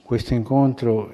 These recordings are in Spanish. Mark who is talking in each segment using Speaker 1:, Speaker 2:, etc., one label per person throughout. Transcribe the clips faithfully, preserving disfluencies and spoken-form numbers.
Speaker 1: Questo incontro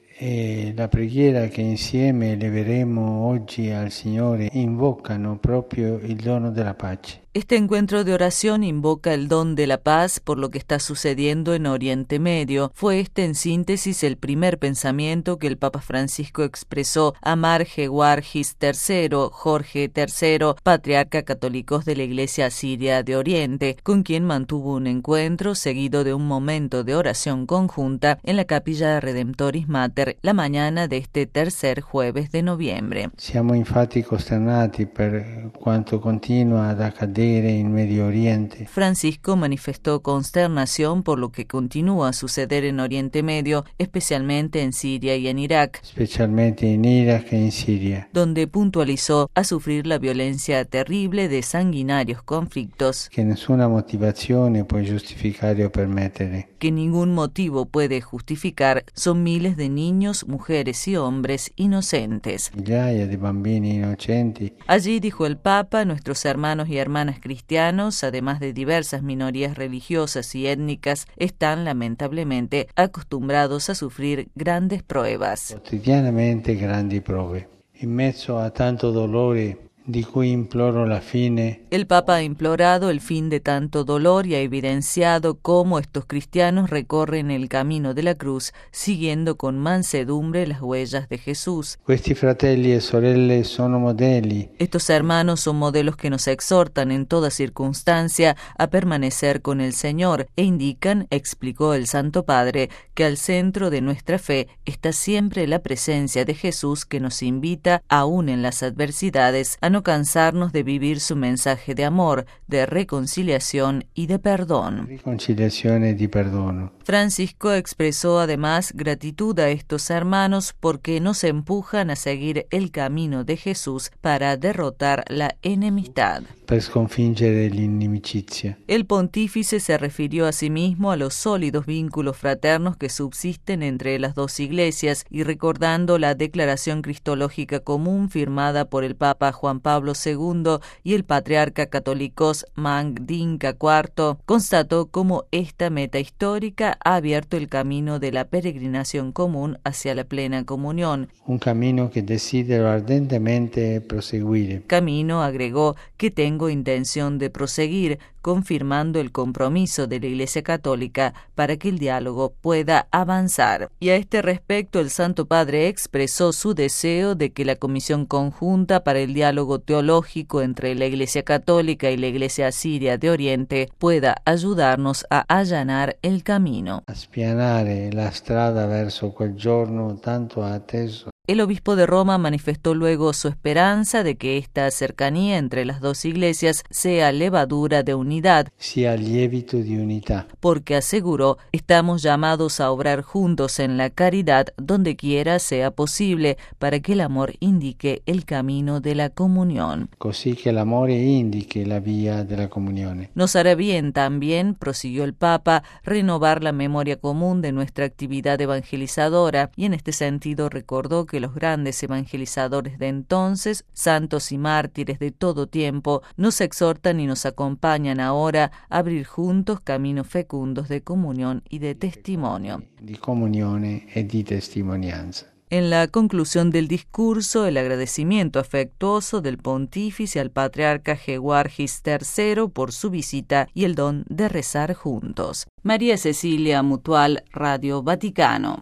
Speaker 1: e la preghiera che insieme eleveremo oggi al Signore invocano proprio il dono della pace.
Speaker 2: Este encuentro de oración invoca el don de la paz por lo que está sucediendo en Oriente Medio. Fue este, en síntesis, el primer pensamiento que el Papa Francisco expresó a Mar Gewargis tercero, Jorge tercero, patriarca católico de la Iglesia Siria de Oriente, con quien mantuvo un encuentro seguido de un momento de oración conjunta en la Capilla Redemptoris Mater la mañana de este tercer jueves de noviembre.
Speaker 1: Siamo infatti costernati per quanto continua ad accadere en Medio Oriente.
Speaker 2: Francisco manifestó consternación por lo que continúa a suceder en Oriente Medio, especialmente en Siria y en Irak,
Speaker 1: Specialmente in Iraq e in Siria,
Speaker 2: donde puntualizó a sufrir la violencia terrible de sanguinarios conflictos
Speaker 1: che nessuna motivazione può giustificare o permettere.
Speaker 2: que ningún motivo puede justificar. Son miles de niños, mujeres y hombres inocentes.
Speaker 1: Migliaia di bambini innocenti.
Speaker 2: Allí, dijo el Papa, nuestros hermanos y hermanas cristianos, además de diversas minorías religiosas y étnicas, están lamentablemente acostumbrados a sufrir grandes pruebas.
Speaker 1: Quotidianamente grandi prove. In mezzo a tanto dolore di cui imploro la fine,
Speaker 2: El Papa ha implorado el fin de tanto dolor y ha evidenciado cómo estos cristianos recorren el camino de la cruz, siguiendo con mansedumbre las huellas de Jesús.
Speaker 1: questi fratelli e sorelle sono modelli.
Speaker 2: Estos hermanos son modelos que nos exhortan en toda circunstancia a permanecer con el Señor e indican, explicó el Santo Padre, que al centro de nuestra fe está siempre la presencia de Jesús, que nos invita, aún en las adversidades, a no cansarnos de vivir su mensaje de amor, de reconciliación y de perdón.
Speaker 1: Riconciliazione e di perdono.
Speaker 2: Francisco expresó además gratitud a estos hermanos porque nos empujan a seguir el camino de Jesús para derrotar la enemistad.
Speaker 1: Per sconfiggere l'inimicizia.
Speaker 2: El pontífice se refirió a sí mismo a los sólidos vínculos fraternos que subsisten entre las dos iglesias y recordando la declaración cristológica común firmada por el Papa Juan Pablo segundo y el patriarca católicos Magdinka cuarto, constató cómo esta meta histórica ha abierto el camino de la peregrinación común hacia la plena comunión.
Speaker 1: Un camino che desidero ardentemente proseguire.
Speaker 2: Camino, agregó, que tengo intención de proseguir, confirmando el compromiso de la Iglesia Católica para que el diálogo pueda avanzar. Y a este respecto, el Santo Padre expresó su deseo de que la Comisión Conjunta para el Diálogo Teológico entre la Iglesia Católica y la Iglesia Siria de Oriente pueda ayudarnos a allanar el camino.
Speaker 1: A spianare la strada verso quel giorno tanto atteso.
Speaker 2: El obispo de Roma manifestó luego su esperanza de que esta cercanía entre las dos iglesias sea levadura de unidad,
Speaker 1: sia lievito di unità.
Speaker 2: porque aseguró, estamos llamados a obrar juntos en la caridad donde quiera sea posible, para que el amor indique el camino de la comunión.
Speaker 1: Così che l'amore indichi la via della comunione.
Speaker 2: Nos hará bien también, prosiguió el Papa, renovar la memoria común de nuestra actividad evangelizadora, y en este sentido recordó que que los grandes evangelizadores de entonces, santos y mártires de todo tiempo, nos exhortan y nos acompañan ahora a abrir juntos caminos fecundos de comunión y de testimonio.
Speaker 1: Di comunione e di testimonianza.
Speaker 2: En la conclusión del discurso, el agradecimiento afectuoso del pontífice al patriarca Gewargis tercero por su visita y el don de rezar juntos. María Cecilia Mutual, Radio Vaticano.